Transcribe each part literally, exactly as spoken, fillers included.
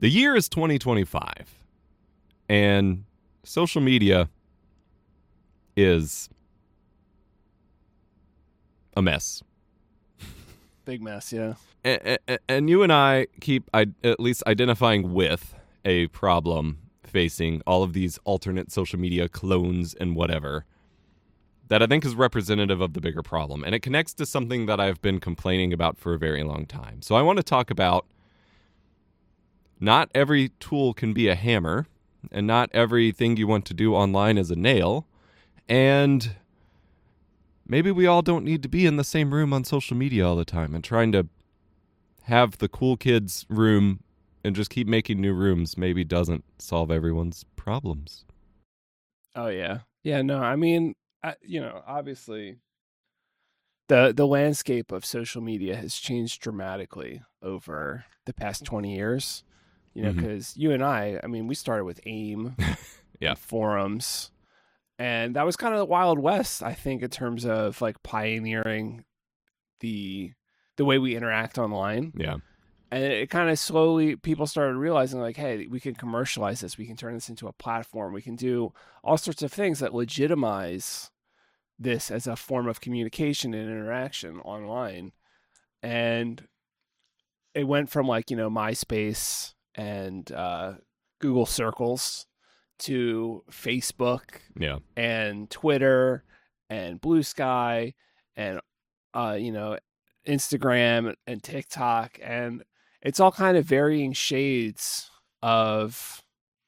The year is twenty twenty-five, and social media is a mess. Big mess, yeah. And, and you and I keep at least identifying with a problem facing all of these alternate social media clones and whatever that I think is representative of the bigger problem. And it connects to something that I've been complaining about for a very long time. So I want to talk about not every tool can be a hammer, and not everything you want to do online is a nail, and maybe we all don't need to be in the same room on social media all the time and trying to have the cool kids room and just keep making new rooms maybe doesn't solve everyone's problems. Oh, yeah. Yeah, no, I mean, I, you know, obviously the the landscape of social media has changed dramatically over the past twenty years. You know, because mm-hmm. you and I, I mean, we started with AIM, yeah, forums, and that was kind of the Wild West, I think, in terms of like pioneering the the way we interact online. Yeah, and it, it kind of slowly people started realizing like, hey, we can commercialize this, we can turn this into a platform, we can do all sorts of things that legitimize this as a form of communication and interaction online, and it went from like you know MySpace and uh, Google Circles to Facebook yeah. and Twitter and Blue Sky and, uh, you know, Instagram and TikTok. And it's all kind of varying shades of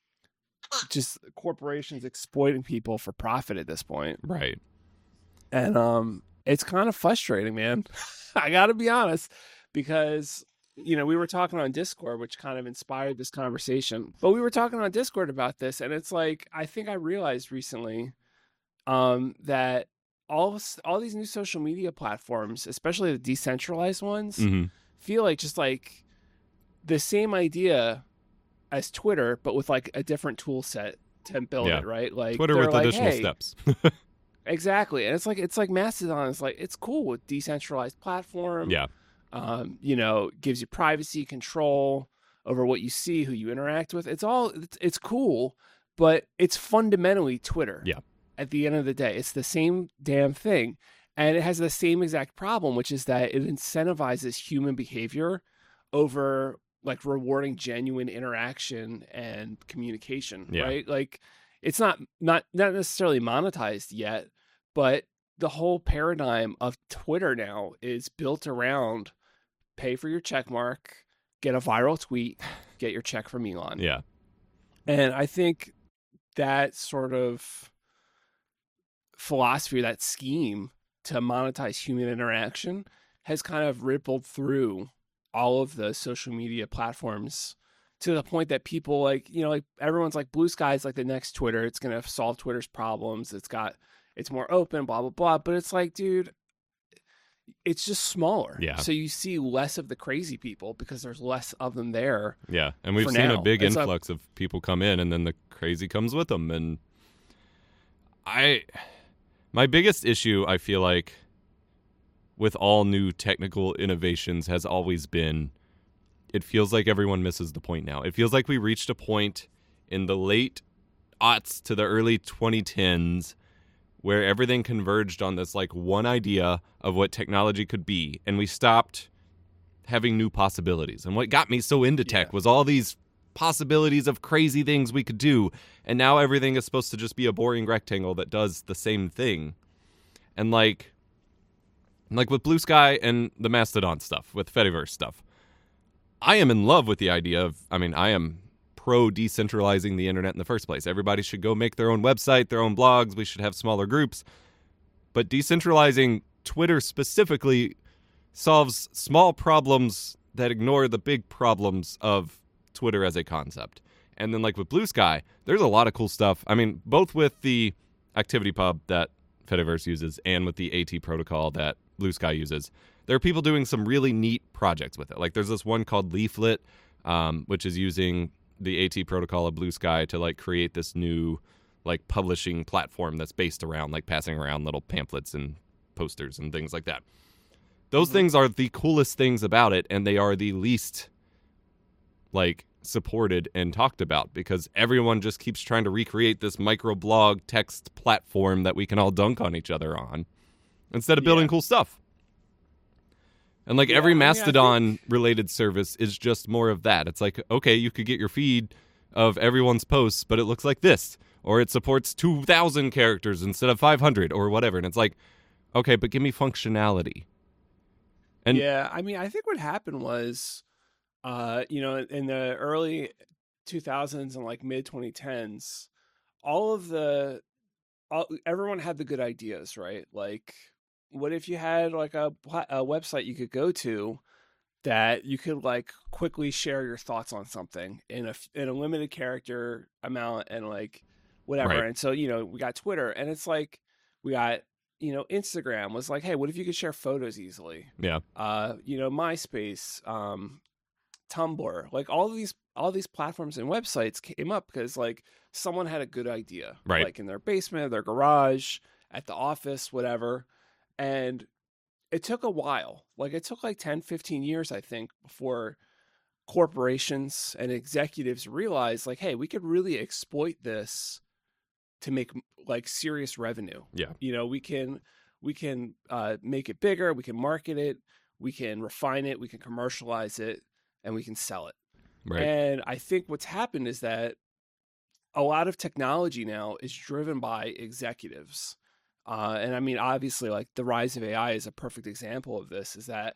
just corporations exploiting people for profit at this point. Right. And um, it's kind of frustrating, man. I got to be honest, because you know, we were talking on Discord, which kind of inspired this conversation. But we were talking on Discord about this, and it's like, I think I realized recently um, that all all these new social media platforms, especially the decentralized ones, mm-hmm. feel like just like the same idea as Twitter, but with like a different tool set to build yeah. it, right? Like Twitter with like, additional hey, steps. Exactly. And it's like it's like Mastodon. It's like it's cool with decentralized platform. Yeah. Um, you know, gives you privacy control over what you see, who you interact with. It's all it's, it's cool, but it's fundamentally Twitter. Yeah. At the end of the day, it's the same damn thing, and it has the same exact problem, which is that it incentivizes human behavior over like rewarding genuine interaction and communication. Yeah. Right? Like it's not not not necessarily monetized yet, but the whole paradigm of Twitter now is built around pay for your check mark, get a viral tweet, get your check from Elon. Yeah. And I think that sort of philosophy, that scheme to monetize human interaction has kind of rippled through all of the social media platforms to the point that people like, you know, like everyone's like Blue Sky is like the next Twitter. It's going to solve Twitter's problems. It's got, it's more open, blah, blah, blah. But it's like, dude, it's just smaller. Yeah. So you see less of the crazy people because there's less of them there. Yeah. And we've for seen now. a big It's influx of people come in, and then the crazy comes with them. And I, my biggest issue, I feel like, with all new technical innovations has always been, it feels like everyone misses the point now. It feels like we reached a point in the late aughts to the early twenty tens where everything converged on this like one idea of what technology could be, and we stopped having new possibilities. And what got me so into tech Yeah. was all these possibilities of crazy things we could do, and now everything is supposed to just be a boring rectangle that does the same thing. And like like with Blue Sky and the Mastodon stuff, with Fediverse stuff, I am in love with the idea of, I mean, I am pro decentralizing the internet in the first place. Everybody should go make their own website, their own blogs. We should have smaller groups. But decentralizing Twitter specifically solves small problems that ignore the big problems of Twitter as a concept. And then like with Blue Sky, there's a lot of cool stuff. I mean, both with the ActivityPub that Fediverse uses and with the AT protocol that Blue Sky uses, there are people doing some really neat projects with it. Like there's this one called Leaflet, um, which is using the AT protocol of Blue Sky to like create this new like publishing platform that's based around like passing around little pamphlets and posters and things like that. Those mm-hmm. things are the coolest things about it, and they are the least like supported and talked about because everyone just keeps trying to recreate this microblog text platform that we can all dunk on each other on instead of building Yeah. cool stuff. And like Yeah, every I mean, I Mastodon think- related service is just more of that. It's like, okay, you could get your feed of everyone's posts, but it looks like this, or it supports two thousand characters instead of five hundred or whatever. And it's like, okay, but give me functionality. And yeah, I mean, I think what happened was, uh, you know, in the early two thousands and like mid twenty tens, all of the, all, everyone had the good ideas, right? Like, what if you had like a, pla- a website you could go to that you could like quickly share your thoughts on something in a f- in a limited character amount and like whatever. Right. And so, you know, we got Twitter, and it's like we got, you know, Instagram was like, hey, what if you could share photos easily? yeah, Uh, you know, MySpace, um, Tumblr, like all of these all these platforms and websites came up because like someone had a good idea, Right. like in their basement, their garage, at the office, whatever. And it took a while. Like it took like ten, fifteen years, I think, before corporations and executives realized like, hey, we could really exploit this to make like serious revenue. Yeah. You know, we can we can uh, make it bigger, we can market it, we can refine it, we can commercialize it, and we can sell it. right. And I think what's happened is that a lot of technology now is driven by executives. Uh, and I mean, obviously, like the rise of A I is a perfect example of this, is that,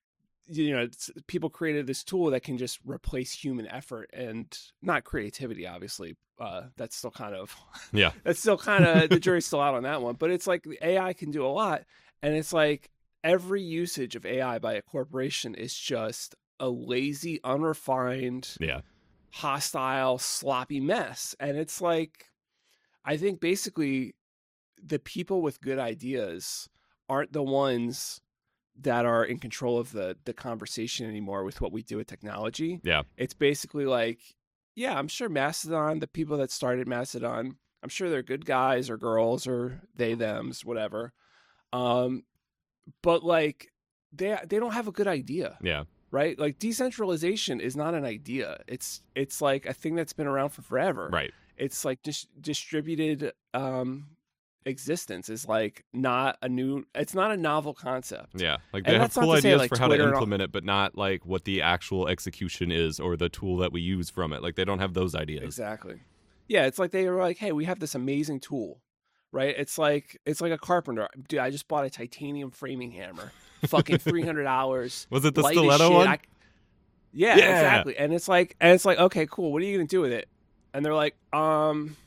you know, it's, people created this tool that can just replace human effort and not creativity, obviously. Uh, that's still kind of, Yeah. that's still kind of, the jury's still out on that one. But it's like the A I can do a lot. And it's like every usage of A I by a corporation is just a lazy, unrefined, Yeah. hostile, sloppy mess. And it's like, I think basically the people with good ideas aren't the ones that are in control of the the conversation anymore with what we do with technology. Yeah. It's basically like, yeah, I'm sure Mastodon, the people that started Mastodon, I'm sure they're good guys or girls or they, thems, whatever. Um, but like they they don't have a good idea. Yeah. Right? Like decentralization is not an idea. It's it's like a thing that's been around for forever. Right. It's like dis- distributed um, existence is like not a new. It's not a novel concept. Yeah. Like And they have that's not cool to say, ideas like, for how Twitter to and all- implement it, but not like what the actual execution is or the tool that we use from it. Like they don't have those ideas. Exactly. Yeah, it's like they were like, hey, we have this amazing tool, right? It's like it's like a carpenter. Dude, I just bought a titanium framing hammer. Fucking three hundred dollars. Was it the light as stiletto shit. one? I- yeah, Yeah. exactly. And it's like, and it's like, okay, cool. What are you gonna do with it? And they're like, um,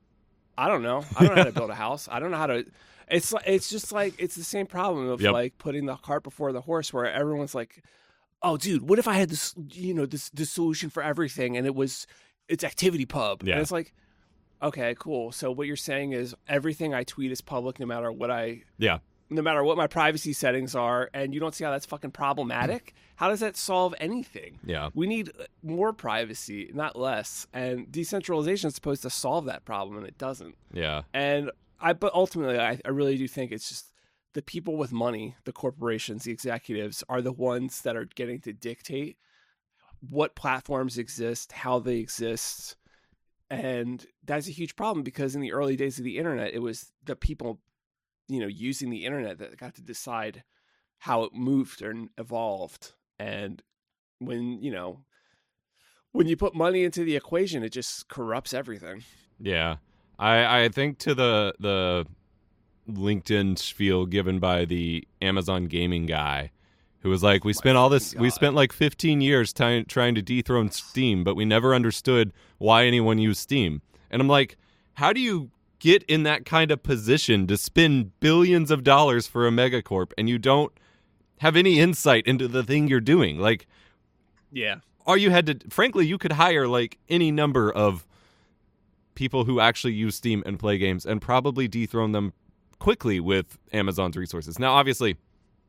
I don't know. I don't know how to build a house. I don't know how to. It's like it's just like it's the same problem of Yep. like putting the cart before the horse, where everyone's like, oh, dude, what if I had this, you know, this this solution for everything, and it was it's ActivityPub, Yeah. and it's like, okay, cool. So what you're saying is everything I tweet is public, no matter what I Yeah. no matter what my privacy settings are, and you don't see how that's fucking problematic. How does that solve anything? Yeah. We need more privacy, not less. And decentralization is supposed to solve that problem, and it doesn't. Yeah. And I, but ultimately, I, I really do think it's just the people with money, the corporations, the executives, are the ones that are getting to dictate what platforms exist, how they exist. And that's a huge problem because in the early days of the internet, it was the people, you know, using the internet that got to decide how it moved and evolved. And when, you know, when you put money into the equation, it just corrupts everything. Yeah. I, I think to the the LinkedIn spiel given by the Amazon gaming guy who was like, we My spent all this, fucking we God. spent like fifteen years ty- trying to dethrone Steam, but we never understood why anyone used Steam. And I'm like, how do you get in that kind of position to spend billions of dollars for a megacorp and you don't have any insight into the thing you're doing? Like, Yeah. all you had to, frankly, you could hire like any number of people who actually use Steam and play games and probably dethrone them quickly with Amazon's resources. Now, obviously,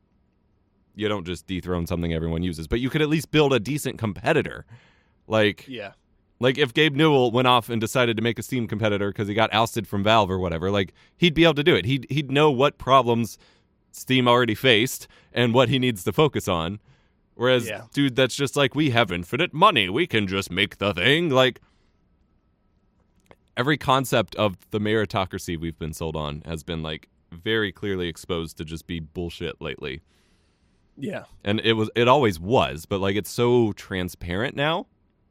you don't just dethrone something everyone uses, but you could at least build a decent competitor. Like, Yeah. like if Gabe Newell went off and decided to make a Steam competitor because he got ousted from Valve or whatever, like he'd be able to do it. He'd he'd know what problems Steam already faced and what he needs to focus on. Whereas, Yeah. dude, that's just like, we have infinite money. We can just make the thing. Like, every concept of the meritocracy we've been sold on has been, like, very clearly exposed to just be bullshit lately. Yeah. And it was, it always was, but, like, it's so transparent now.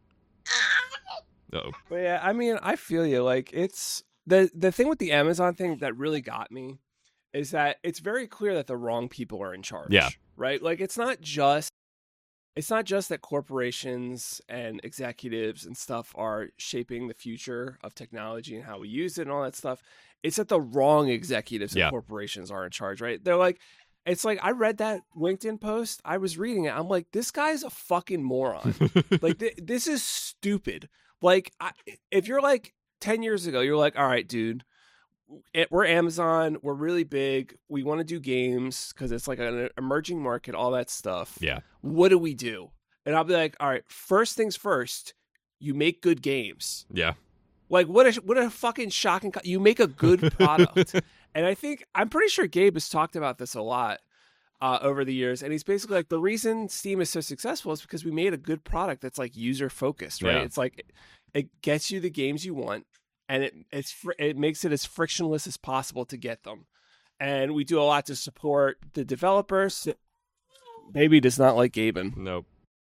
Oh. But yeah, I mean, I feel you. Like, it's the the thing with the Amazon thing that really got me is that it's very clear that the wrong people are in charge. Yeah. Right? Like, it's not just it's not just that corporations and executives and stuff are shaping the future of technology and how we use it and all that stuff. It's that the wrong executives and Yeah. corporations are in charge, right? They're like, it's like, I read that LinkedIn post. I was reading it. I'm like, this guy's a fucking moron. Like, th- this is stupid. Like, I, if you're like ten years ago, you're like, all right, dude, it, we're Amazon. We're really big. We want to do games because it's like an emerging market, all that stuff. Yeah. What do we do? And I'll be like, all right, first things first, you make good games. Yeah. Like, what a, what a fucking shocking, co- you make a good product. And I think, I'm pretty sure Gabe has talked about this a lot uh, over the years. And he's basically like, the reason Steam is so successful is because we made a good product that's like user focused, right? Yeah. It's like, it gets you the games you want and it it's fr- it makes it as frictionless as possible to get them. And we do a lot to support the developers. Baby does not like Gaben. Nope.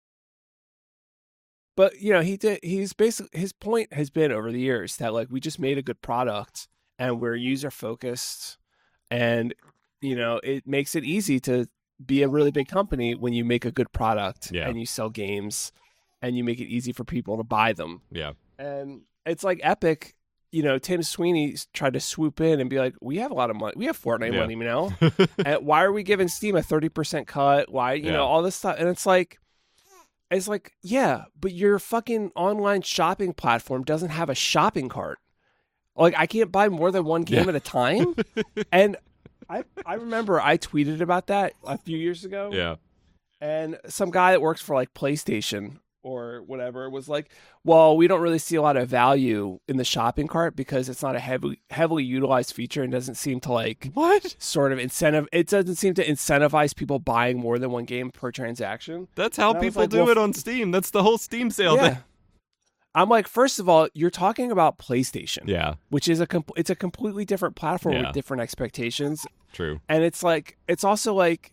But, you know, he did, he's basically, his point has been over the years that, like, we just made a good product and we're user focused. And, you know, it makes it easy to be a really big company when you make a good product Yeah. and you sell games and you make it easy for people to buy them. Yeah. And it's like Epic, you know, Tim Sweeney tried to swoop in and be like, we have a lot of money. We have Fortnite Yeah. money now. And why are we giving Steam a thirty percent cut? Why, you Yeah. know, all this stuff. And it's like, it's like, yeah, but your fucking online shopping platform doesn't have a shopping cart. Like, I can't buy more than one game Yeah. at a time. And I I remember I tweeted about that a few years ago. Yeah. And some guy that works for like PlayStation or whatever was like, well, we don't really see a lot of value in the shopping cart because it's not a heavily heavily utilized feature and doesn't seem to like What? sort of incentive. It doesn't seem to incentivize people buying more than one game per transaction. That's how And I was people like, do well, it on Steam. That's the whole Steam sale Yeah. thing. I'm like, first of all, you're talking about PlayStation, Yeah. which is a com- it's a completely different platform Yeah. with different expectations. True. And it's like, it's also like,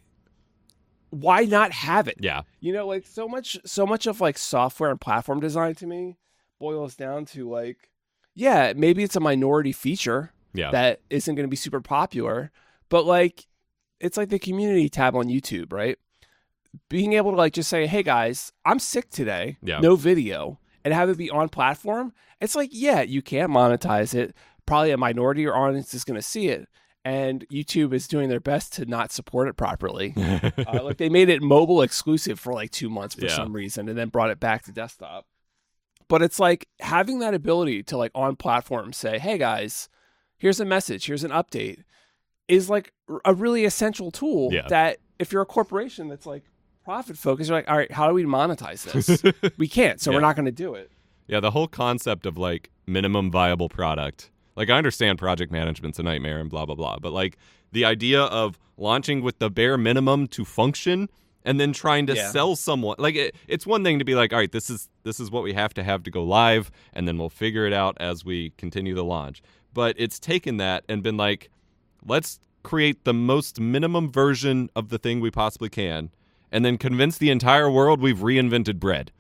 why not have it? Yeah. You know, like so much, so much of like software and platform design to me boils down to like, yeah, maybe it's a minority feature Yeah. that isn't going to be super popular, but like, it's like the community tab on YouTube, right? Being able to like just say, hey guys, I'm sick today, Yeah. no video, and have it be on platform. It's like, yeah, you can't monetize it. Probably a minority or audience is going to see it. And YouTube is doing their best to not support it properly. uh, like they made it mobile exclusive for like two months for Yeah. some reason, and then brought it back to desktop. But it's like having that ability to like on platform say, hey guys, here's a message, here's an update, is like a really essential tool Yeah. that if you're a corporation that's like profit focused, you're like, all right, how do we monetize this? We can't, so Yeah. we're not going to do it. Yeah, the whole concept of like minimum viable product. Like, I understand project management's a nightmare and blah, blah, blah. But like the idea of launching with the bare minimum to function and then trying to Yeah. sell someone, like it, it's one thing to be like, all right, this is this is what we have to have to go live, and then we'll figure it out as we continue the launch. But it's taken that and been like, let's create the most minimum version of the thing we possibly can, and then convince the entire world we've reinvented bread.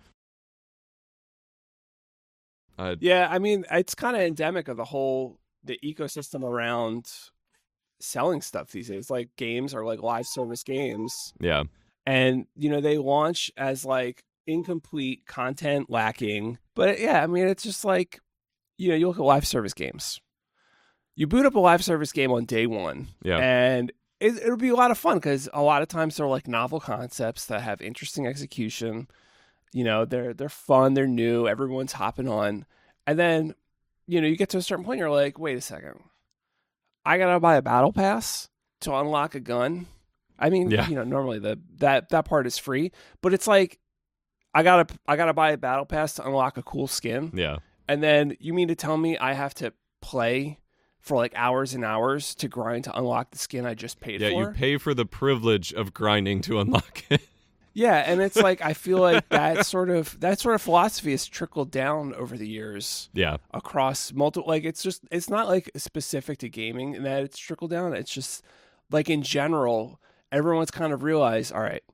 Uh, Yeah, I mean, it's kind of endemic of the whole the ecosystem around selling stuff these days. Like games are like live service games, yeah, and you know they launch as like incomplete content lacking. But yeah, I mean, it's just like, you know, you look at live service games. You boot up a live service game on day one, yeah, and it, it'll be a lot of fun because a lot of times they're like novel concepts that have interesting execution. You know, they're they're fun, they're new, everyone's hopping on. And then, you know, you get to a certain point, you're like, wait a second. I gotta buy a battle pass to unlock a gun. I mean, Yeah. you know, normally the that that part is free, but it's like I gotta I gotta buy a battle pass to unlock a cool skin. yeah. And then you mean to tell me I have to play for like hours and hours to grind to unlock the skin I just paid Yeah, for? you pay for the privilege of grinding to unlock it. Yeah, and it's like I feel like that sort of that sort of philosophy has trickled down over the years Yeah. across multiple. Like it's just it's not like specific to gaming in that it's trickled down. It's just like in general, everyone's kind of realized, all right,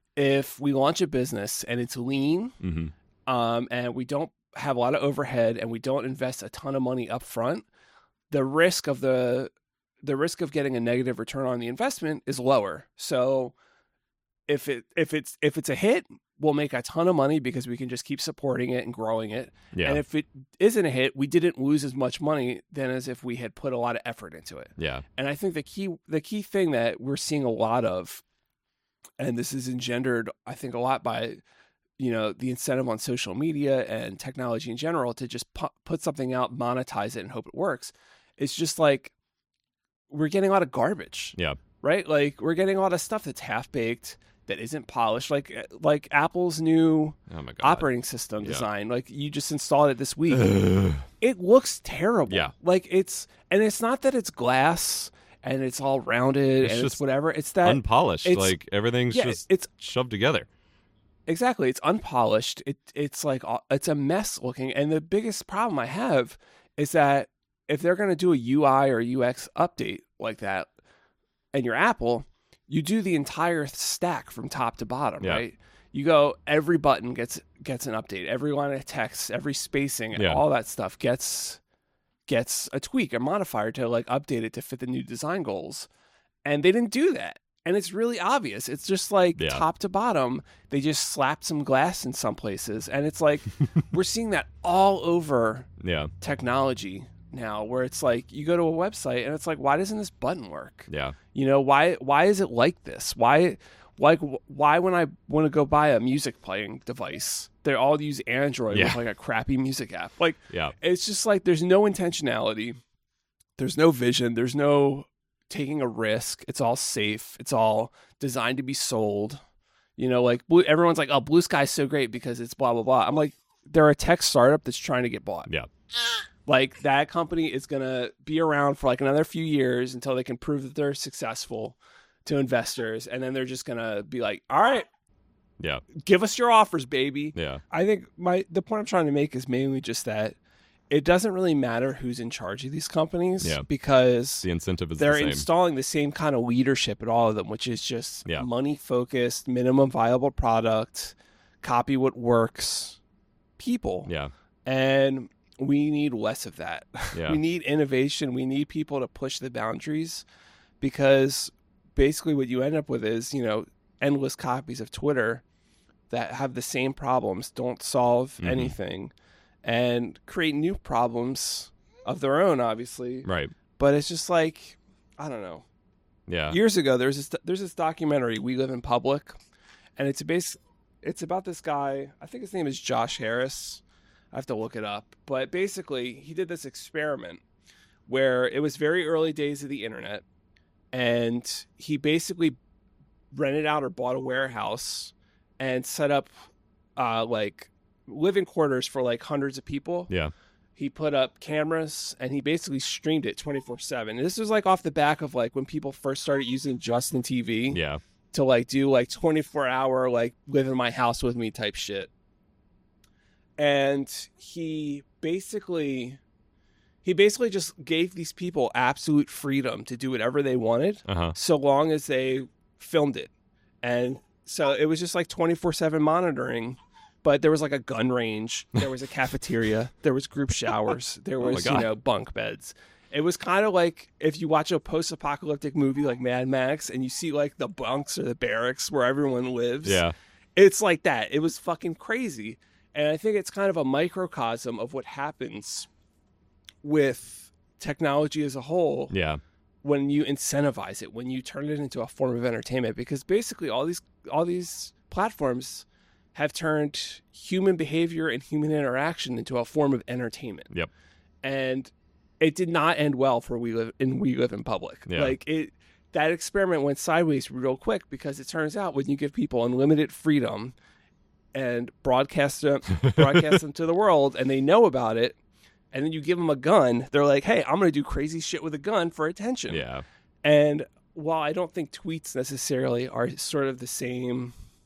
if we launch a business and it's lean, Mm-hmm. um, and we don't have a lot of overhead and we don't invest a ton of money up front, the risk of the the risk of getting a negative return on the investment is lower. So if it if it's if it's a hit, we'll make a ton of money because we can just keep supporting it and growing it. Yeah. And if it isn't a hit, we didn't lose as much money than as if we had put a lot of effort into it. Yeah. And I think the key the key thing that we're seeing a lot of, and this is engendered, I think, a lot by, you know, the incentive on social media and technology in general to just pu- put something out, monetize it, and hope it works. It's just like we're getting a lot of garbage. Yeah. Right? Like we're getting a lot of stuff that's half baked, that isn't polished. Like like Apple's new Oh my god. operating system Yeah. design. Like you just installed it this week. It looks terrible. Yeah. Like it's and it's not that it's glass and it's all rounded It's and just it's whatever. It's that Unpolished. it's- Like everything's yeah, just it's shoved together. exactly. It's unpolished. It it's like uh, it's a mess looking. And the biggest problem I have is that if they're going to do a U I or U X update like that, and you're Apple, you do the entire stack from top to bottom, Yeah. right? You go every button gets gets an update, every line of text, every spacing, Yeah. all that stuff gets gets a tweak, a modifier to like update it to fit the new design goals. And they didn't do that. And it's really obvious. It's just like Yeah. top to bottom, they just slapped some glass in some places. And it's like we're seeing that all over Yeah. technology now, where it's like you go to a website and it's like, why doesn't this button work? Yeah. You know, why why is it like this? Why like why when I want to go buy a music playing device, they all use Android Yeah. with like a crappy music app. Like Yeah. it's just like there's no intentionality. There's no vision. There's no taking a risk. It's all safe. It's all designed to be sold. You know, like blue, everyone's like, oh, Blue Sky's so great because it's blah, blah, blah. I'm like, they're a tech startup that's trying to get bought. Yeah. Like that company is going to be around for like another few years until they can prove that they're successful to investors. And then they're just going to be like, all right, Yeah. give us your offers, baby. Yeah. I think my the point I'm trying to make is mainly just that it doesn't really matter who's in charge of these companies Yeah. because The incentive is they're the same. installing the same kind of leadership at all of them, which is just Yeah. money focused, minimum viable product, copy what works, people. Yeah. And we need less of that. Yeah. We need innovation. We need people to push the boundaries because basically what you end up with is, you know, endless copies of Twitter that have the same problems, don't solve Mhm. anything, and create new problems of their own, obviously. Right. But it's just like, I don't know. Yeah. Years ago, there's this there's this documentary, We Live in Public, and it's a base. It's about this guy. I think his name is Josh Harris. I have to look it up, but basically, he did this experiment where it was very early days of the internet, and he basically rented out or bought a warehouse and set up uh, like living quarters for like hundreds of people. Yeah. He put up cameras and he basically streamed it twenty-four seven. And this was like off the back of like when people first started using Justin T V Yeah. to like do like twenty-four hour like live in my house with me type shit. And he basically he basically just gave these people absolute freedom to do whatever they wanted Uh-huh. so long as they filmed it. And so it was just like twenty-four seven monitoring. But there was like a gun range, there was a cafeteria, there was group showers, there Oh my was, you God. know, bunk beds. It was kind of like if you watch a post-apocalyptic movie like Mad Max and you see like the bunks or the barracks where everyone lives. Yeah. It's like that. It was fucking crazy. And I think it's kind of a microcosm of what happens with technology as a whole Yeah. when you incentivize it, when you turn it into a form of entertainment, because basically all these all these platforms have turned human behavior and human interaction into a form of entertainment. Yep. And it did not end well for we live in we live in public. Yeah. Like it that experiment went sideways real quick because it turns out when you give people unlimited freedom and broadcast them broadcast them to the world and they know about it, and then you give them a gun, they're like, hey, I'm going to do crazy shit with a gun for attention. Yeah. And while I don't think tweets necessarily are sort of the same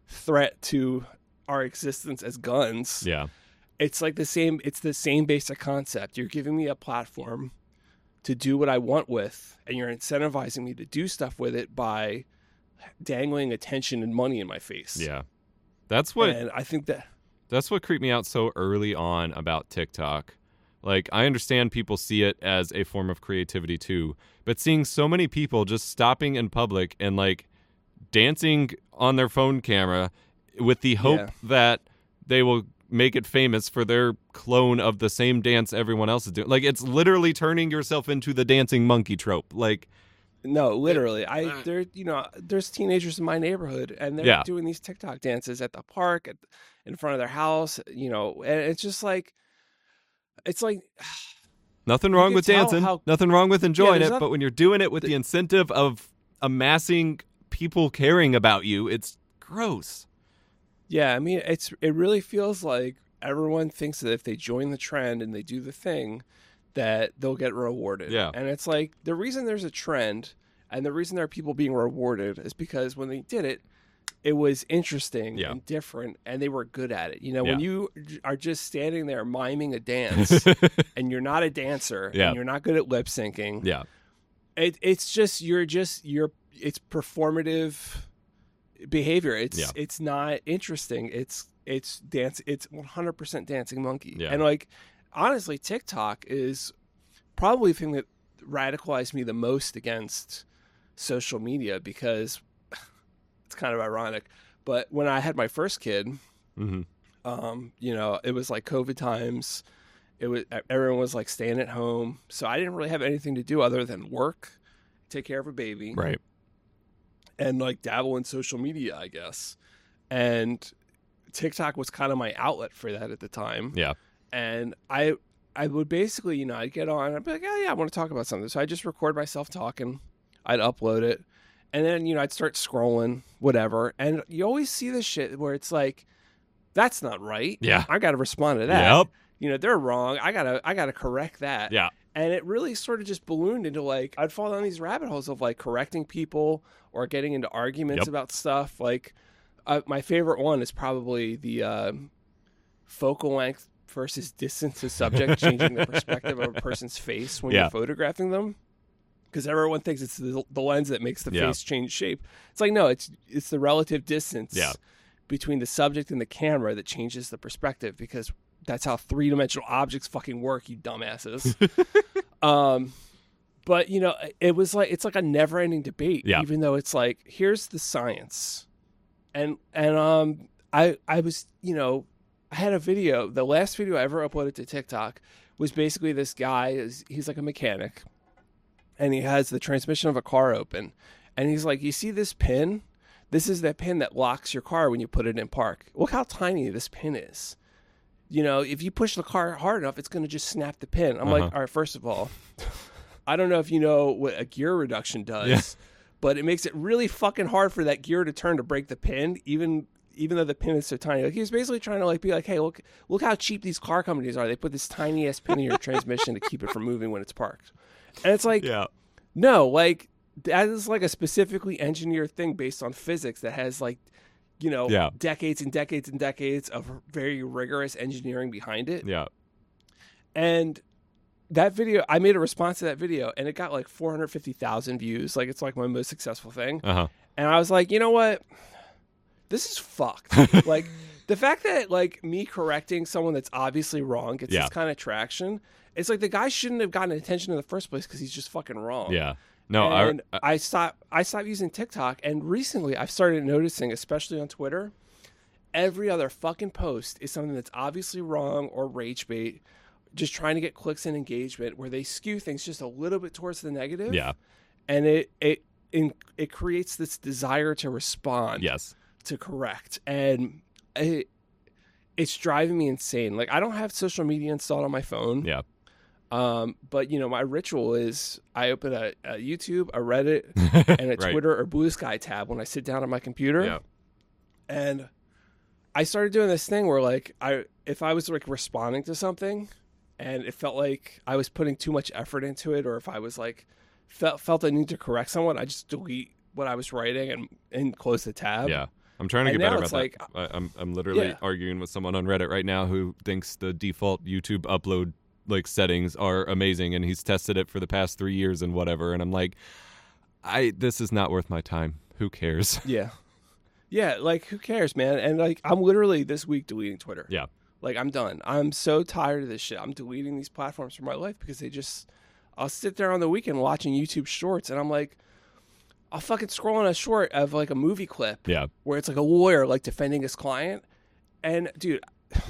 threat to our existence as guns. Yeah. It's like the same, it's the same basic concept. You're giving me a platform to do what I want with, and you're incentivizing me to do stuff with it by dangling attention and money in my face. Yeah. That's what and I think that that's what creeped me out so early on about TikTok. Like, I understand people see it as a form of creativity too, but seeing so many people just stopping in public and like dancing on their phone camera with the hope Yeah. that they will make it famous for their clone of the same dance everyone else is doing. Like, it's literally turning yourself into the dancing monkey trope. Like, no, literally, I there you know there's teenagers in my neighborhood and they're Yeah. doing these TikTok dances at the park, at, in front of their house. You know, and it's just like, it's like. nothing wrong can with tell dancing, how- nothing wrong with enjoying there's it, not- but when you're doing it with the incentive of amassing people caring about you, it's gross. Yeah, I mean, it's it really feels like everyone thinks that if they join the trend and they do the thing, that they'll get rewarded. Yeah. And it's like the reason there's a trend and the reason there are people being rewarded is because when they did it, it was interesting Yeah. and different, and they were good at it. You know, when Yeah. you j- are just standing there miming a dance and you're not a dancer Yeah. and you're not good at lip syncing, Yeah. it, it's just you're just you're it's performative behavior. It's Yeah. it's not interesting. It's it's dance. It's one hundred percent dancing monkey. Yeah. And like honestly, TikTok is probably the thing that radicalized me the most against social media, because it's kind of ironic. But when I had my first kid, hmm um, you know, it was like COVID times. It was everyone was like staying at home, so I didn't really have anything to do other than work, take care of a baby, Right. and like dabble in social media, I guess. And TikTok was kind of my outlet for that at the time. Yeah. And I I would basically, you know, I'd get on, I'd be like, oh yeah, I want to talk about something. So I just record myself talking, I'd upload it, and then, you know, I'd start scrolling, whatever. And you always see this shit where it's like, that's not right. Yeah. I got to respond to that. Yep. You know, they're wrong. I gotta I gotta correct that. Yeah. And it really sort of just ballooned into like, I'd fall down these rabbit holes of like correcting people or getting into arguments Yep. about stuff. Like, uh, my favorite one is probably the uh, focal length versus distance to subject, changing the perspective of a person's face when Yeah. you're photographing them. Because everyone thinks it's the, the lens that makes the Yeah. face change shape. It's like, no, it's it's the relative distance Yeah. between the subject and the camera that changes the perspective, because that's how three-dimensional objects fucking work, you dumbasses. um, but, you know, it was like, it's like a never-ending debate, Yeah. even though it's like, here's the science. And, and um, I, I was, you know, I had a video, the last video I ever uploaded to TikTok was basically this guy, is he's like a mechanic, and he has the transmission of a car open. And he's like, you see this pin? This is that pin that locks your car when you put it in park. Look how tiny this pin is. You know, if you push the car hard enough, it's going to just snap the pin. I'm Uh-huh. like, all right, first of all, I don't know if you know what a gear reduction does, Yeah. but it makes it really fucking hard for that gear to turn to break the pin, even even though the pin is so tiny. Like, he was basically trying to like be like, hey, look, look how cheap these car companies are. They put this tiny ass pin in your transmission to keep it from moving when it's parked. And it's like, Yeah. no, like that is like a specifically engineered thing based on physics that has like, you know, Yeah. decades and decades and decades of very rigorous engineering behind it. Yeah. And that video, I made a response to that video and it got like four hundred fifty thousand views. Like, it's like my most successful thing. Uh huh. And I was like, you know what? This is fucked. Like, the fact that like me correcting someone that's obviously wrong gets Yeah. this kind of traction. It's like the guy shouldn't have gotten attention in the first place because he's just fucking wrong. Yeah. No, I, and I, stopped. I stopped using TikTok, and recently I've started noticing, especially on Twitter, every other fucking post is something that's obviously wrong or rage bait, just trying to get clicks and engagement, where they skew things just a little bit towards the negative. yeah. and it it in, it creates this desire to respond, Yes. to correct, and it it's driving me insane. Like, I don't have social media installed on my phone. Yeah. Um, but you know, my ritual is I open a, a YouTube, a Reddit, and a Right. Twitter or Blue Sky tab when I sit down at my computer. Yeah. And I started doing this thing where like I if I was like responding to something and it felt like I was putting too much effort into it, or if I was like felt felt I need to correct someone, I just delete what I was writing and, and close the tab. Yeah. I'm trying to And get better now about it's that. like- I, I'm I'm literally Yeah. arguing with someone on Reddit right now who thinks the default YouTube upload like settings are amazing, and he's tested it for the past three years and whatever. And I'm like, I this is not worth my time. Who cares? Yeah. Yeah, like who cares, man? And like I'm literally this week deleting Twitter. Yeah. Like I'm done. I'm so tired of this shit. I'm deleting these platforms from my life because they just I'll sit there on the weekend watching YouTube shorts and I'm like I'll fucking scroll on a short of like a movie clip Yeah. where it's like a lawyer like defending his client. And dude,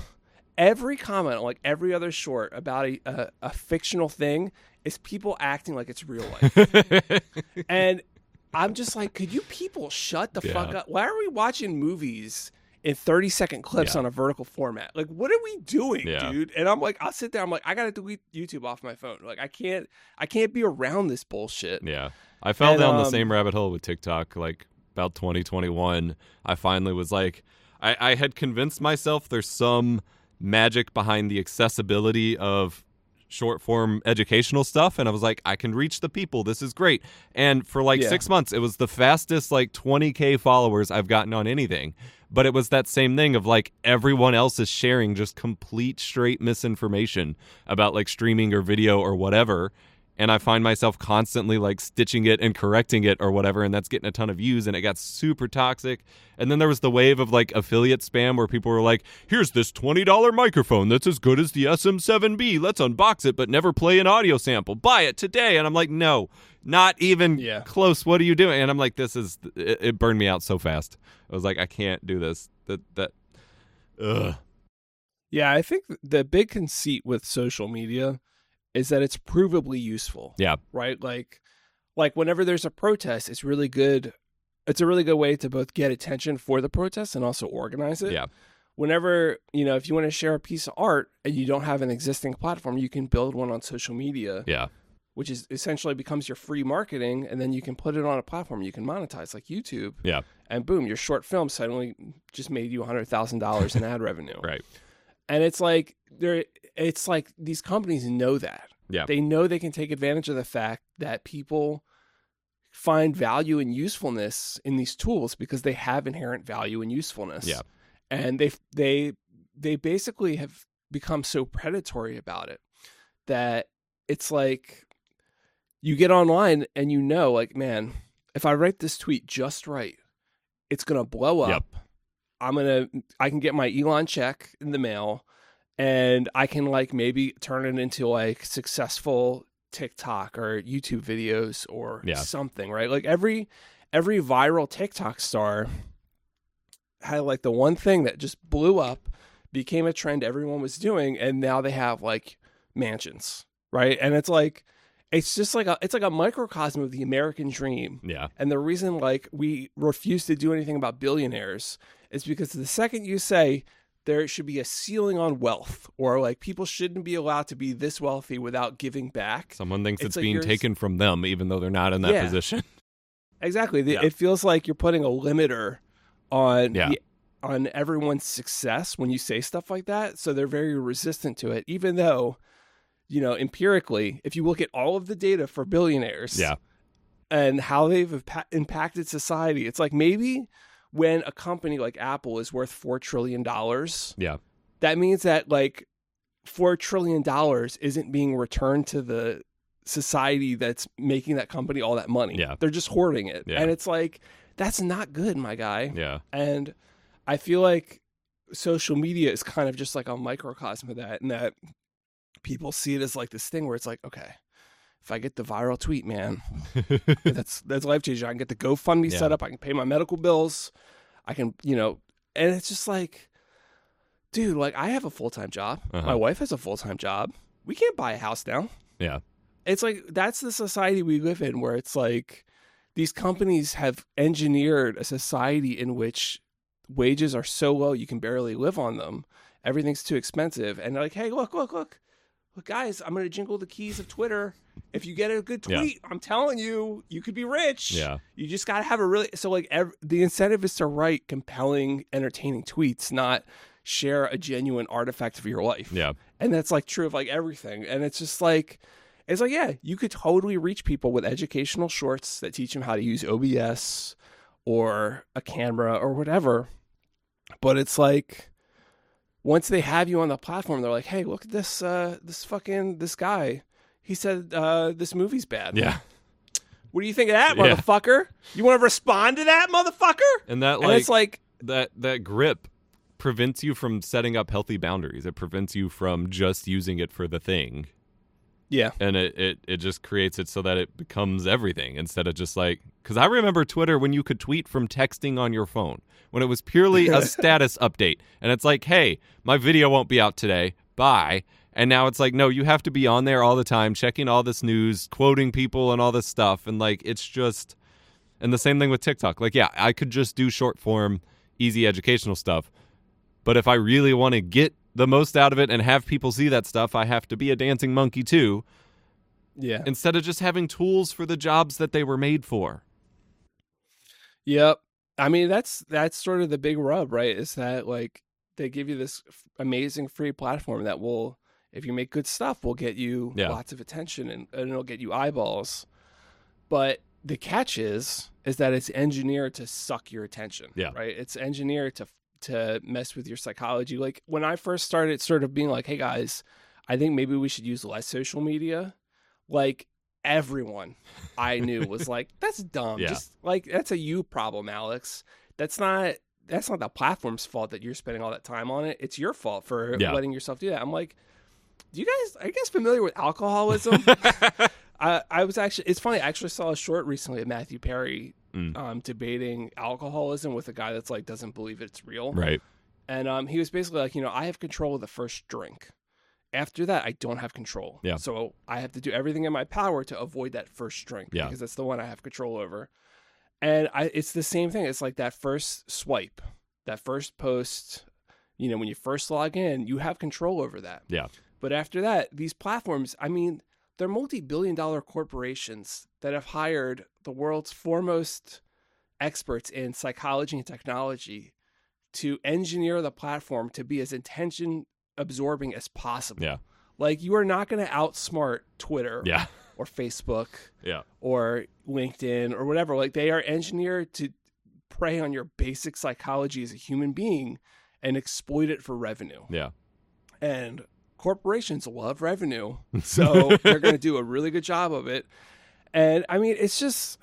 every comment on like every other short about a, a, a fictional thing is people acting like it's real life. And I'm just like, could you people shut the Yeah. fuck up? Why are we watching movies in thirty second clips Yeah. on a vertical format? Like, what are we doing, Yeah. dude? And I'm like, I'll sit there. I'm like, I gotta delete YouTube off my phone. Like, I can't, I can't be around this bullshit. Yeah. I fell And, down the um, same rabbit hole with TikTok like about twenty twenty-one. I finally was like, I, I had convinced myself there's some magic behind the accessibility of short form educational stuff. And I was like, I can reach the people. This is great. And for like Yeah. six months, it was the fastest like twenty K followers I've gotten on anything. But it was that same thing of like everyone else is sharing just complete straight misinformation about like streaming or video or whatever. And I find myself constantly like stitching it and correcting it or whatever, and that's getting a ton of views, and it got super toxic. And then there was the wave of like affiliate spam where people were like, here's this twenty dollar microphone that's as good as the S M seven B. Let's unbox it, but never play an audio sample. Buy it today. And I'm like, no, not even Yeah. close. What are you doing? And I'm like, this is, it, it burned me out so fast. I was like, I can't do this. That, that, ugh. Yeah, I think the big conceit with social media is that it's provably useful. Yeah. Right? Like like whenever there's a protest, it's really good it's a really good way to both get attention for the protest and also organize it. Yeah. Whenever, you know, if you want to share a piece of art and you don't have an existing platform, you can build one on social media, Yeah. which is essentially becomes your free marketing, and then you can put it on a platform you can monetize like YouTube. Yeah. And boom, your short film suddenly just made you one hundred thousand dollars in ad revenue. Right. And it's like they're it's like these companies know that. Yeah. They know they can take advantage of the fact that people find value and usefulness in these tools because they have inherent value and usefulness. Yeah. And they they they basically have become so predatory about it that it's like you get online and you know, like, man, if I write this tweet just right, it's gonna blow up. Yep. I'm gonna I can get my Elon check in the mail, and I can like maybe turn it into like successful TikTok or YouTube videos or Yeah. something, right? Like every every viral TikTok star had like the one thing that just blew up, became a trend everyone was doing, and now they have like mansions, right? And it's like it's just like a it's like a microcosm of the American dream. Yeah. And the reason like we refuse to do anything about billionaires is because the second you say there should be a ceiling on wealth, or like people shouldn't be allowed to be this wealthy without giving back. Someone thinks It's it's, like being you're- taken from them, even though they're not in that Yeah. position. Exactly. The- Yeah. It feels like you're putting a limiter on Yeah. the, on everyone's success when you say stuff like that. So they're very resistant to it, even though, you know, empirically, if you look at all of the data for billionaires Yeah. and how they've impa- impacted society, it's like maybe when a company like Apple is worth four trillion dollars, Yeah. that means that like four trillion dollars isn't being returned to the society that's making that company all that money. Yeah. They're just hoarding it. Yeah. And it's like, that's not good, my guy. Yeah. And I feel like social media is kind of just like a microcosm of that, and that people see it as like this thing where it's like, okay, if I get the viral tweet, man, that's that's life changing. I can get the GoFundMe Yeah. set up. I can pay my medical bills. I can, you know, and it's just like, dude, like I have a full time job. Uh-huh. My wife has a full time job. We can't buy a house now. Yeah. It's like that's the society we live in, where it's like these companies have engineered a society in which wages are so low you can barely live on them. Everything's too expensive, and they're like, hey, look, look, look, look, guys, I'm gonna jingle the keys of Twitter. If you get a good Yeah. tweet, I'm telling you, you could be rich. Yeah. You just gotta have a really so like ev- the incentive is to write compelling, entertaining tweets, not share a genuine artifact of your life. Yeah. And that's like true of like everything. And it's just like, it's like, yeah, you could totally reach people with educational shorts that teach them how to use O B S or a camera or whatever. But it's like, once they have you on the platform, they're like, hey, look at this, uh, this fucking, this guy. He said uh, this movie's bad. Yeah. What do you think of that, Yeah. motherfucker? You want to respond to that, motherfucker? And that, like, and it's like, that, that grip prevents you from setting up healthy boundaries. It prevents you from just using it for the thing. yeah, And it, it, it just creates it so that it becomes everything instead of just like, because I remember Twitter when you could tweet from texting on your phone, when it was purely a status update. And it's like, hey, my video won't be out today. Bye. And now it's like, no, you have to be on there all the time, checking all this news, quoting people and all this stuff. And like, it's just, and the same thing with TikTok. Like, yeah, I could just do short form, easy educational stuff. But if I really want to get the most out of it and have people see that stuff, I have to be a dancing monkey too. yeah. Instead of just having tools for the jobs that they were made for. Yep. I mean, that's that's sort of the big rub, right? Is that like they give you this f- amazing free platform that will, if you make good stuff, will get you Yeah. lots of attention and, and it'll get you eyeballs. But the catch is, is that it's engineered to suck your attention. Yeah. Right. It's engineered to to mess with your psychology. Like when I first started sort of being like, hey guys, I think maybe we should use less social media. Like everyone I knew was like, that's dumb. Yeah. Just like, that's a you problem, Alex. That's not, that's not the platform's fault that you're spending all that time on it. It's your fault for Yeah. letting yourself do that. I'm like, do you guys, are you guys familiar with alcoholism? I, I was actually, it's funny, I actually saw a short recently of Matthew Perry Mm. um, debating alcoholism with a guy that's like, doesn't believe it's real. Right. And um, he was basically like, you know, I have control of the first drink. After that, I don't have control. Yeah. So I have to do everything in my power to avoid that first drink Yeah. because that's the one I have control over. And I, it's the same thing. It's like that first swipe, that first post, you know, when you first log in, you have control over that. Yeah. But after that, these platforms, I mean, they're multi-billion dollar corporations that have hired the world's foremost experts in psychology and technology to engineer the platform to be as attention absorbing as possible. Yeah. Like you are not going to outsmart Twitter Yeah. or Facebook Yeah. or LinkedIn or whatever. Like they are engineered to prey on your basic psychology as a human being and exploit it for revenue. Yeah. And corporations love revenue. So they're going to do a really good job of it. And I mean, it's just,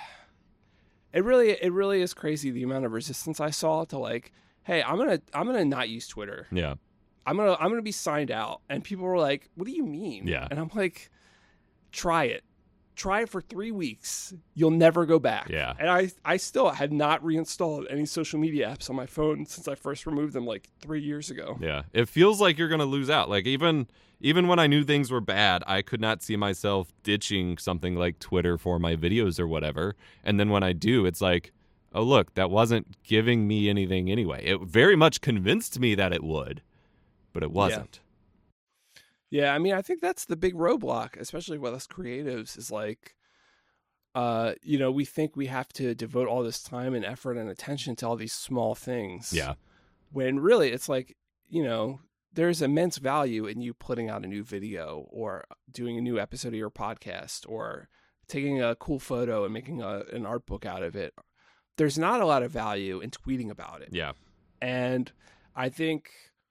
it really, it really is crazy the amount of resistance I saw to like, hey, I'm going to, I'm going to not use Twitter. Yeah. I'm going to, I'm going to be signed out. And people were like, what do you mean? Yeah. And I'm like, try it. Try it for three weeks. You'll never go back. Yeah. And I, I still had not reinstalled any social media apps on my phone since I first removed them like three years ago. Yeah. It feels like you're going to lose out. Like even even when I knew things were bad, I could not see myself ditching something like Twitter for my videos or whatever. And then when I do, it's like, oh, look, that wasn't giving me anything anyway. It very much convinced me that it would, but it wasn't. Yeah, I mean, I think that's the big roadblock, especially with us creatives, is like, uh, you know, we think we have to devote all this time and effort and attention to all these small things. Yeah. When really it's like, you know, there's immense value in you putting out a new video or doing a new episode of your podcast or taking a cool photo and making a, an art book out of it. There's not a lot of value in tweeting about it. Yeah. And I think,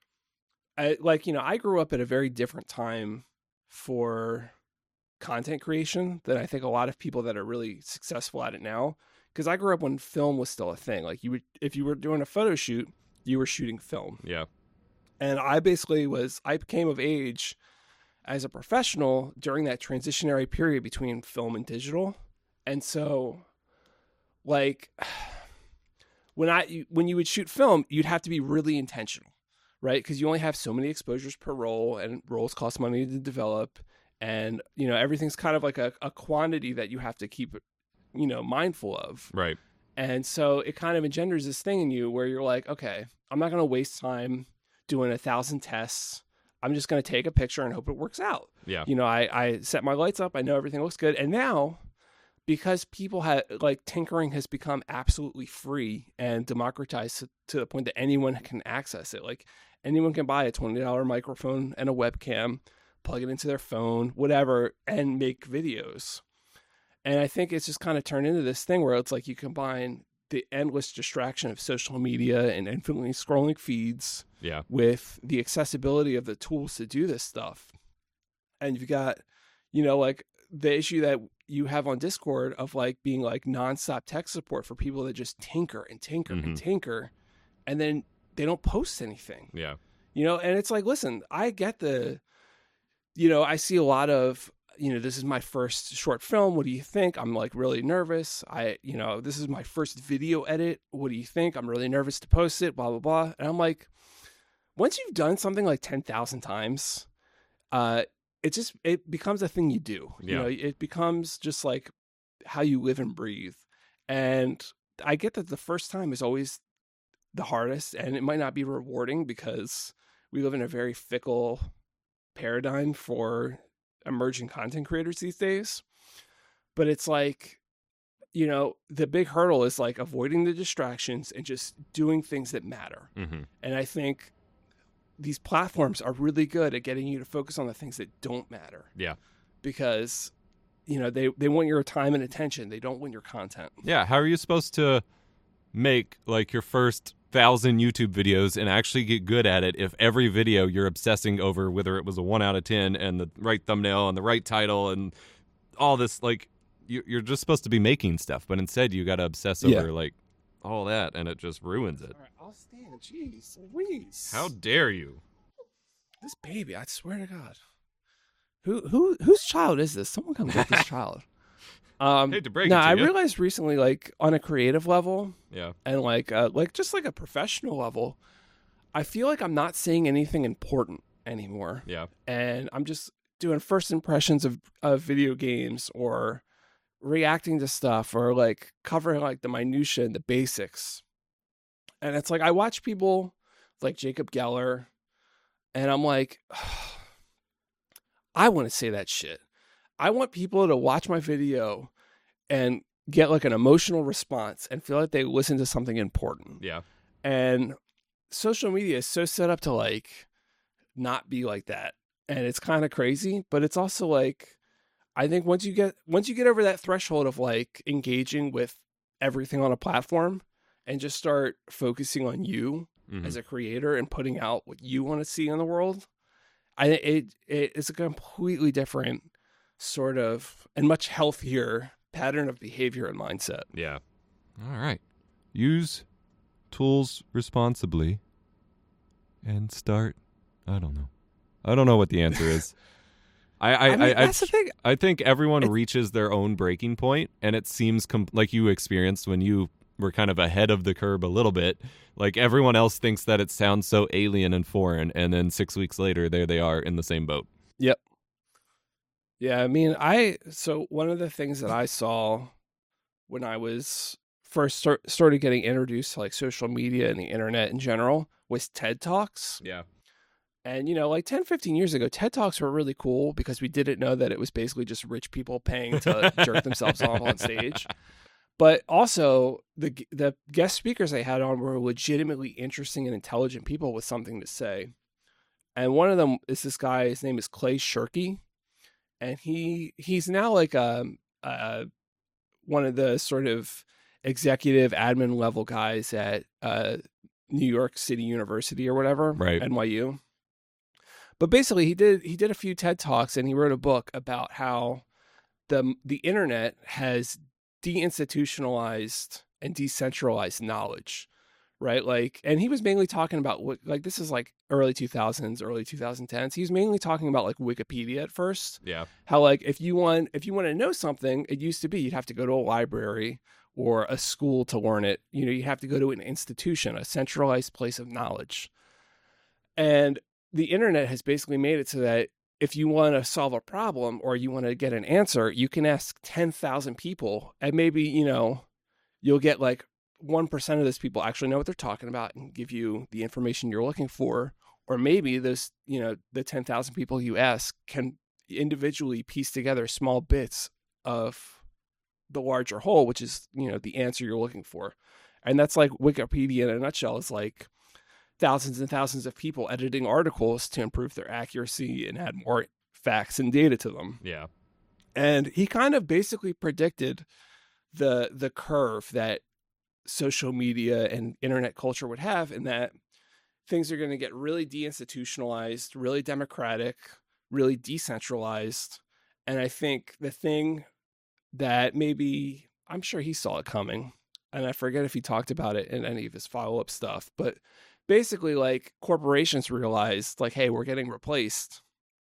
I, like, you know, I grew up at a very different time for content creation than I think a lot of people that are really successful at it now. Because I grew up when film was still a thing. Like, you would, if you were doing a photo shoot, you were shooting film. Yeah. And I basically was, I became of age as a professional during that transitionary period between film and digital. And so, like, when I, when you would shoot film, you'd have to be really intentional, right? Because you only have so many exposures per roll, and rolls cost money to develop. And, you know, everything's kind of like a, a quantity that you have to keep, you know, mindful of. Right. And so it kind of engenders this thing in you where you're like, okay, I'm not going to waste time doing a thousand tests. I'm just going to take a picture and hope it works out. Yeah. You know, I, I set my lights up. I know everything looks good. And now, because people have, like, tinkering has become absolutely free and democratized to, to the point that anyone can access it. Like, anyone can buy a twenty dollars microphone and a webcam, plug it into their phone, whatever, and make videos. And I think it's just kind of turned into this thing where it's like you combine the endless distraction of social media and infinitely scrolling feeds Yeah. with the accessibility of the tools to do this stuff. And you've got, you know, like the issue that you have on Discord of like being like nonstop tech support for people that just tinker and tinker Mhm. and tinker, and then they don't post anything, Yeah. you know? And it's like, listen, I get the, you know, I see a lot of, you know, this is my first short film. What do you think? I'm like really nervous. I, you know, this is my first video edit. What do you think? I'm really nervous to post it, blah, blah, blah. And I'm like, once you've done something like ten thousand times, uh, it just, it becomes a thing you do. You Yeah. know, it becomes just like how you live and breathe. And I get that the first time is always the hardest, and it might not be rewarding because we live in a very fickle paradigm for emerging content creators these days. But it's like, you know, the big hurdle is like avoiding the distractions and just doing things that matter. Mm-hmm. And I think these platforms are really good at getting you to focus on the things that don't matter. Yeah. Because, you know, they, they want your time and attention. They don't want your content. Yeah. How are you supposed to make like your first thousand YouTube videos and actually get good at it if every video you're obsessing over whether it was a one out of ten and the right thumbnail and the right title and all this, like you- you're just supposed to be making stuff, but instead you got to obsess over Yeah. like all that, and it just ruins it. All right, I'll stand. Jeez Louise. How dare you? This baby, I swear to God. Who who whose child is this? Someone come get this child. Um, Hate to break no, it to I you. realized recently, like on a creative level Yeah. and like uh, like just like a professional level, I feel like I'm not saying anything important anymore, Yeah. and I'm just doing first impressions of of video games or reacting to stuff or like covering like the minutia and the basics. And it's like I watch people like Jacob Geller, and I'm like, I want to say that shit. I want people to watch my video and get like an emotional response and feel like they listen to something important. Yeah. And social media is so set up to like not be like that. And it's kind of crazy, but it's also like, I think once you get, once you get over that threshold of like engaging with everything on a platform and just start focusing on you Mhm. as a creator and putting out what you want to see in the world, I it it's a completely different sort of and much healthier pattern of behavior and mindset. Yeah. All right. Use tools responsibly and start. I don't know. I don't know what the answer is. I I I mean, I, I, that's the thing. I think everyone It- reaches their own breaking point, and it seems com- like you experienced when you were kind of ahead of the curve a little bit. Like everyone else thinks that it sounds so alien and foreign, and then six weeks later, there they are in the same boat. Yep. Yeah, I mean, I so one of the things that I saw when I was first start, started getting introduced to like social media and the internet in general was TED Talks. Yeah. And, you know, like ten, fifteen years ago, TED Talks were really cool because we didn't know that it was basically just rich people paying to jerk themselves off on stage. But also, the the guest speakers they had on were legitimately interesting and intelligent people with something to say. And one of them is this guy, his name is Clay Shirky. And he he's now like a, a one of the sort of executive admin level guys at uh, New York City University or whatever, Right. N Y U. But basically, he did he did a few TED Talks and he wrote a book about how the the internet has deinstitutionalized and decentralized knowledge, right? Like, and he was mainly talking about what, like, this is like early two thousands, early twenty tens. He was mainly talking about like Wikipedia at first. Yeah. How like if you want if you want to know something, it used to be you'd have to go to a library or a school to learn it. You know, you have to go to an institution, a centralized place of knowledge. And the internet has basically made it so that if you want to solve a problem or you want to get an answer, you can ask ten thousand people and maybe, you know, you'll get like one percent of those people actually know what they're talking about and give you the information you're looking for. Or maybe those, you know, the ten thousand people you ask can individually piece together small bits of the larger whole, which is, you know, the answer you're looking for. And that's like Wikipedia in a nutshell is like thousands and thousands of people editing articles to improve their accuracy and add more facts and data to them. Yeah. And he kind of basically predicted the the curve that social media and internet culture would have, in that things are going to get really deinstitutionalized, really democratic, really decentralized. And I think the thing that maybe, I'm sure he saw it coming, and I forget if he talked about it in any of his follow-up stuff, but basically, like, corporations realized, like, hey, we're getting replaced.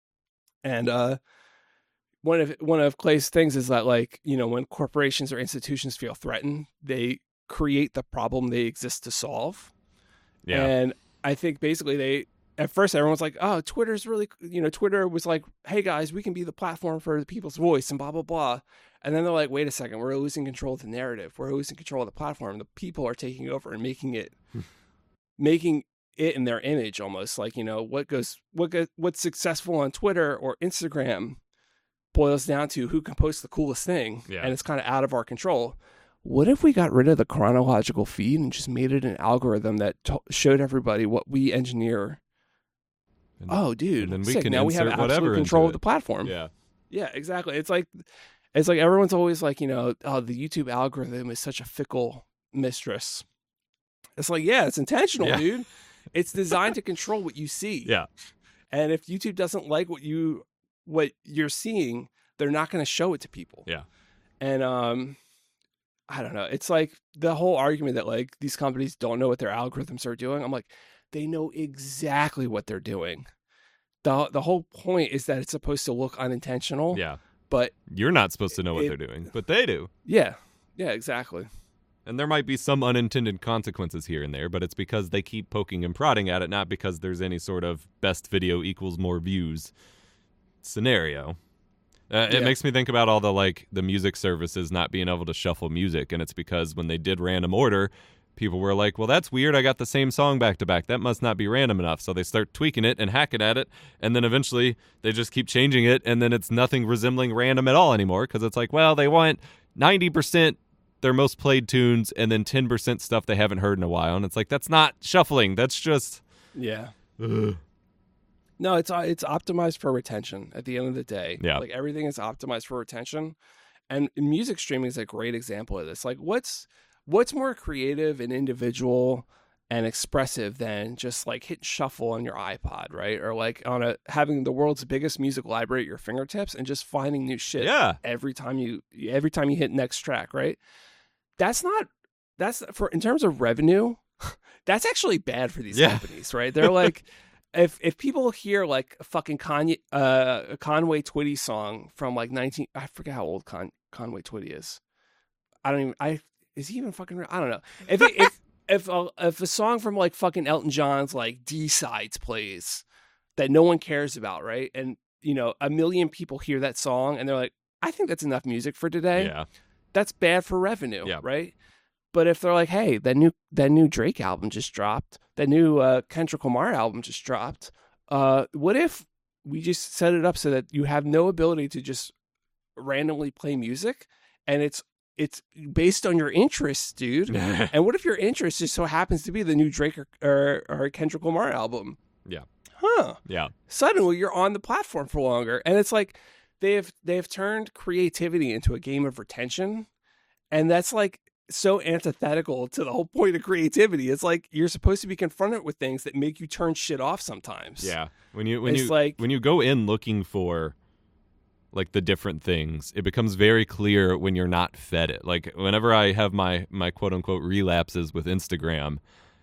And uh one of one of Clay's things is that, like, you know, when corporations or institutions feel threatened, they create the problem they exist to solve. Yeah. And I think basically they, at first everyone's like, oh, Twitter's really, you know, Twitter was like, hey guys, we can be the platform for the people's voice and blah, blah, blah. And then they're like, wait a second, we're losing control of the narrative. We're losing control of the platform. The people are taking over and making it, making it in their image almost. Like, you know, what goes, what goes, what's successful on Twitter or Instagram boils down to who can post the coolest thing. Yeah. And it's kind of out of our control. What if we got rid of the chronological feed and just made it an algorithm that t- showed everybody what we engineer? And, oh, dude. And then we sick. can now we have insert absolute whatever control into of the it. platform. Yeah. Yeah, exactly. It's like, it's like everyone's always like, you know, oh, the YouTube algorithm is such a fickle mistress. It's like, yeah, it's intentional, Yeah. dude. It's designed to control what you see. Yeah. And if YouTube doesn't like what you, what you're seeing, they're not going to show it to people. Yeah. And, um, I don't know. It's like the whole argument that, like, these companies don't know what their algorithms are doing. I'm like, they know exactly what they're doing. The the whole point is that it's supposed to look unintentional. Yeah. But You're not supposed to know what it- they're doing, but they do. yeah. Yeah, exactly. And there might be some unintended consequences here and there, but it's because they keep poking and prodding at it, not because there's any sort of best video equals more views scenario. Uh, it Yeah. makes me think about all the, like, the music services not being able to shuffle music, and it's because when they did random order, people were like, well, that's weird, I got the same song back to back, that must not be random enough. So they start tweaking it and hacking at it, and then eventually they just keep changing it, and then it's nothing resembling random at all anymore, because it's like, well, they want ninety percent their most played tunes and then ten percent stuff they haven't heard in a while, and it's like, that's not shuffling, that's just... Yeah. Ugh. No, it's it's optimized for retention at the end of the day. Yeah. Like, everything is optimized for retention. And music streaming is a great example of this. Like, what's what's more creative and individual and expressive than just, like, hitting shuffle on your iPod, right? Or, like, on a having the world's biggest music library at your fingertips and just finding new shit Yeah. every time you every time you hit next track, right? That's not that's for in terms of revenue, that's actually bad for these Yeah. companies, right? They're like, if if people hear, like, a fucking Kanye, uh, a Conway Twitty song from, like, nineteen, I forget how old Con, Conway Twitty is. I don't even, I is he even fucking? I don't know. If it, if if a, if a song from, like, fucking Elton John's, like, D sides plays that no one cares about, right? And, you know, a million people hear that song and they're like, I think that's enough music for today. Yeah. That's bad for revenue, Yeah. right? But if they're like, hey, that new that new Drake album just dropped, that new uh, Kendrick Lamar album just dropped, uh, what if we just set it up so that you have no ability to just randomly play music, and it's it's based on your interests, dude? And what if your interest just so happens to be the new Drake or, or, or Kendrick Lamar album? Yeah. Huh. Yeah. Suddenly you're on the platform for longer, and it's like they've they've turned creativity into a game of retention, and that's like so antithetical to the whole point of creativity. It's like you're supposed to be confronted with things that make you turn shit off sometimes. Yeah. When you when It's you like- when you go in looking for, like, the different things, it becomes very clear when you're not fed it. Like, whenever I have my my quote unquote relapses with Instagram,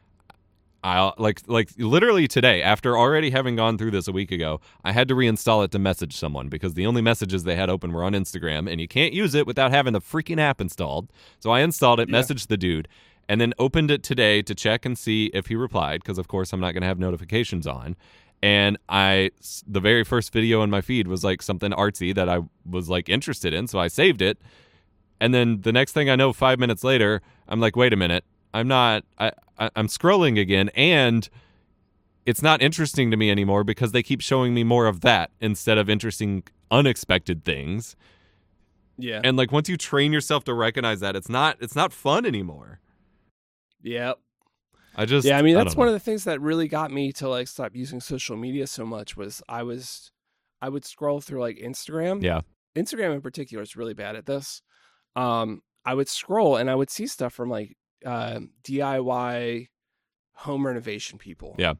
I'll like like literally today, after already having gone through this a week ago, I had to reinstall it to message someone because the only messages they had open were on Instagram, and you can't use it without having the freaking app installed. So I installed it, Yeah. messaged the dude, and then opened it today to check and see if he replied, because of course I'm not going to have notifications on. And I, the very first video in my feed was like something artsy that I was like interested in, so I saved it. And then the next thing I know, five minutes later, I'm like, wait a minute, I'm not, I, I I'm scrolling again, and it's not interesting to me anymore because they keep showing me more of that instead of interesting, unexpected things. Yeah. And like once you train yourself to recognize that, it's not, it's not fun anymore. Yeah. I just, Yeah, I mean, that's don't one know. of the things that really got me to, like, stop using social media so much was I was, I would scroll through, like, Instagram. Yeah. Instagram in particular is really bad at this. Um, I would scroll and I would see stuff from, like, uh, D I Y home renovation people. Yeah.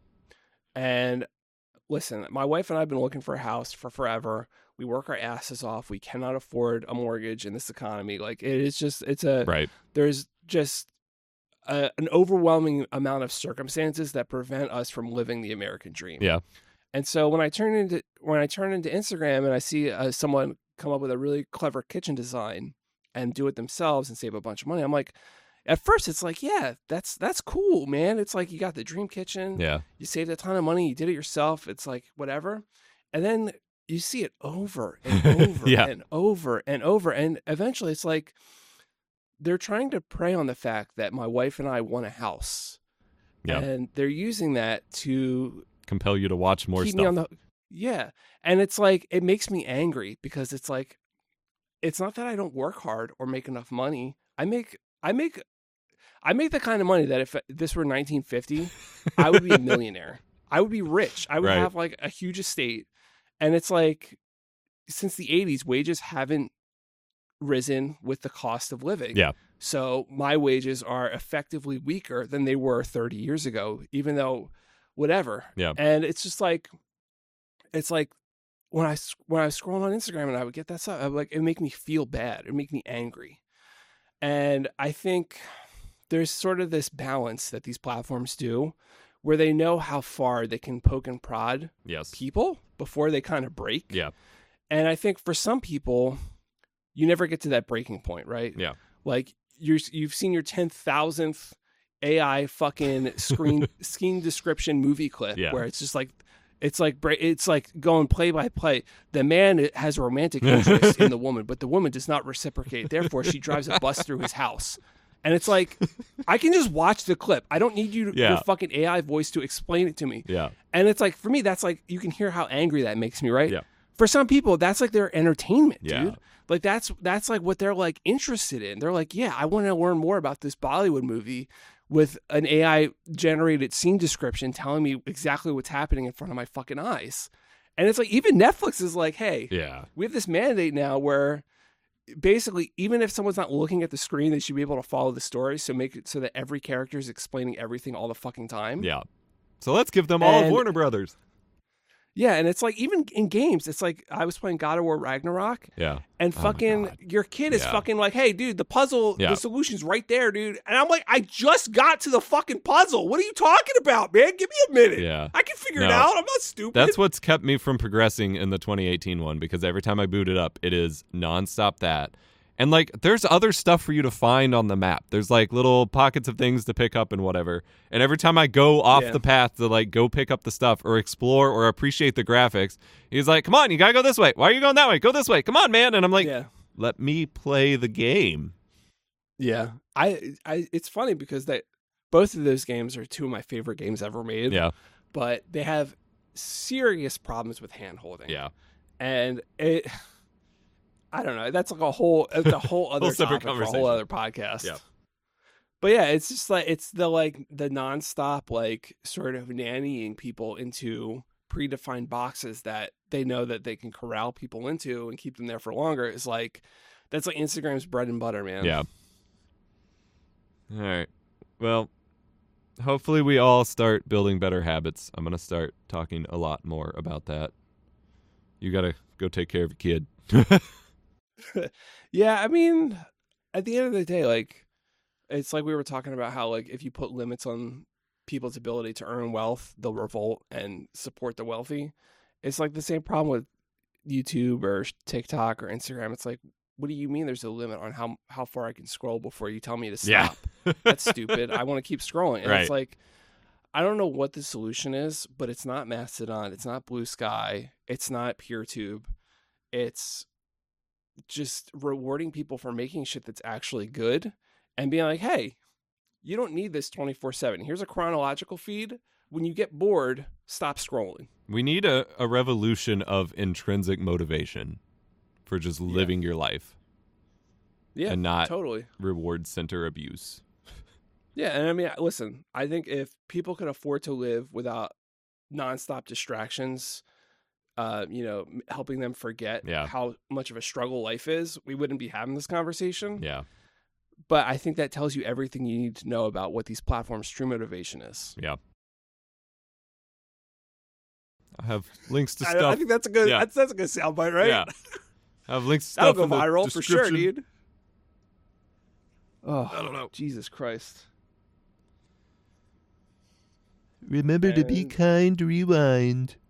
And listen, my wife and I have been looking for a house for forever. We work our asses off. We cannot afford a mortgage in this economy. Like it is just, it's a, Right. there's just a, an overwhelming amount of circumstances that prevent us from living the American dream. Yeah. And so when I turn into, when I turn into Instagram and I see uh, someone come up with a really clever kitchen design and do it themselves and save a bunch of money, I'm like, at first it's like, yeah, that's, that's cool, man. It's like, you got the dream kitchen. Yeah. You saved a ton of money. You did it yourself. It's like, whatever. And then you see it over and over Yeah. and over and over. And eventually it's like, they're trying to prey on the fact that my wife and I want a house. Yeah. And they're using that to Compel you to watch more keep stuff. me on the, yeah. And it's like, it makes me angry because it's like, it's not that I don't work hard or make enough money. I make, I make, I make the kind of money that if this were nineteen fifty, I would be a millionaire. I would be rich. I would Right. have like a huge estate. And it's like, since the eighties, wages haven't risen with the cost of living. Yeah. So my wages are effectively weaker than they were thirty years ago, even though whatever. Yeah. And it's just like, it's like when I, when I was scrolling on Instagram and I would get that stuff, I would like, it would make me feel bad. It would make me angry. And I think there's sort of this balance that these platforms do where they know how far they can poke and prod Yes. people before they kind of break. Yeah. And I think for some people, you never get to that breaking point, right? Yeah. Like you're, you've seen your ten thousandth A I fucking screen scene description movie clip Yeah. where it's just like, it's like, it's like going play by play. The man has a romantic interest in the woman, but the woman does not reciprocate. Therefore, she drives a bus through his house. And it's like, I can just watch the clip. I don't need you, Yeah. your fucking A I voice to explain it to me. Yeah. And it's like, for me, that's like, you can hear how angry that makes me, right? Yeah. For some people, that's like their entertainment, Yeah. dude. Like that's, that's like what they're like interested in. They're like, yeah, I want to learn more about this Bollywood movie with an A I generated scene description telling me exactly what's happening in front of my fucking eyes. And it's like, even Netflix is like, hey, Yeah. we have this mandate now where basically, even if someone's not looking at the screen, they should be able to follow the story. So make it so that every character is explaining everything all the fucking time. Yeah. So let's give them all And- Warner Brothers. Yeah, and it's like, even in games, it's like, I was playing God of War Ragnarok, Yeah. and Oh my fucking God. your kid is Yeah. fucking like, hey, dude, the puzzle, Yeah. the solution's right there, dude. And I'm like, I just got to the fucking puzzle. What are you talking about, man? Give me a minute. Yeah. I can figure it No. out. I'm not stupid. That's what's kept me from progressing in the twenty eighteen one, because every time I boot it up, it is nonstop that. And like, there's other stuff for you to find on the map. There's like little pockets of things to pick up and whatever. And every time I go off Yeah. the path to like go pick up the stuff or explore or appreciate the graphics, he's like, come on, you gotta go this way. Why are you going that way? Go this way. Come on, man. And I'm like, yeah. let me play the game. Yeah. I, I, it's funny because they, both of those games are two of my favorite games ever made. Yeah. But they have serious problems with hand holding. Yeah. And it, I don't know. That's like a whole, it's a whole other separate topic for a conversation. whole other podcast. Yeah. But yeah, it's just like, it's the like the nonstop like sort of nannying people into predefined boxes that they know that they can corral people into and keep them there for longer. Is like, that's like Instagram's bread and butter, man. Yeah. All right. Well, hopefully we all start building better habits. I'm going to start talking a lot more about that. You got to go take care of your kid. Yeah, I mean, at the end of the day, like, it's like we were talking about how, like, if you put limits on people's ability to earn wealth, they'll revolt and support the wealthy. It's like the same problem with YouTube or TikTok or Instagram. It's like, what do you mean there's a limit on how how far I can scroll before you tell me to stop? Yeah. That's stupid. I want to keep scrolling. And Right. it's like, I don't know what the solution is, but it's not Mastodon. It's not Blue Sky. It's not PeerTube. It's just rewarding people for making shit that's actually good and being like, hey, you don't need this twenty-four seven. Here's a chronological feed. When you get bored, stop scrolling. We need a, a revolution of intrinsic motivation for just living your life Yeah, and not totally. reward center abuse. Yeah, and I mean, listen, I think if people could afford to live without nonstop distractions, uh, you know, m- helping them forget Yeah. how much of a struggle life is, we wouldn't be having this conversation. Yeah. but I think that tells you everything you need to know about what these platforms' true motivation is. Yeah. I have links to I, stuff. I think that's a good. Yeah. That's, that's a good soundbite, right? Yeah. I have links to That'll stuff go in the viral for sure, description. dude. Oh, I don't know. Jesus Christ. Remember to be And- kind, rewind.